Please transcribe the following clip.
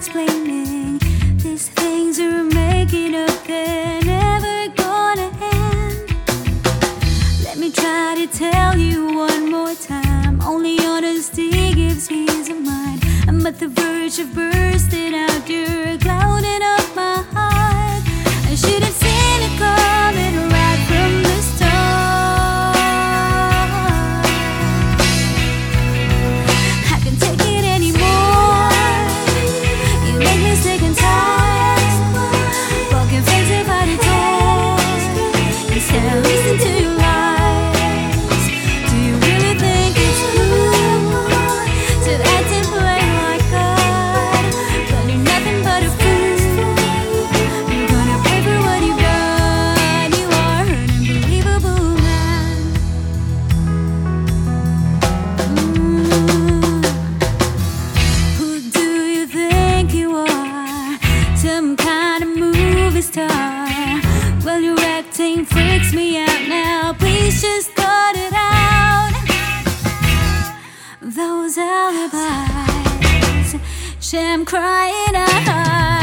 explaining. These things you're making up, they're never gonna end. Let me try to tell you one more time. Only honesty gives peace of mind. I'm at the verge of bursting out. You're clouding up my heart. I should have seen it coming right from the start. I can't take it anymore. You make me sick and tired. Walking face about the door. Instead I listen to your lies. Do you really think it's cool to act and play like God? But you're nothing but a fool. You're gonna pay for what you've done. You are an unbelievable man. Who do you think you are? Some kind of movie star? Well, your acting freaks me out now. Please just cut it out. Those alibis, sham crying out.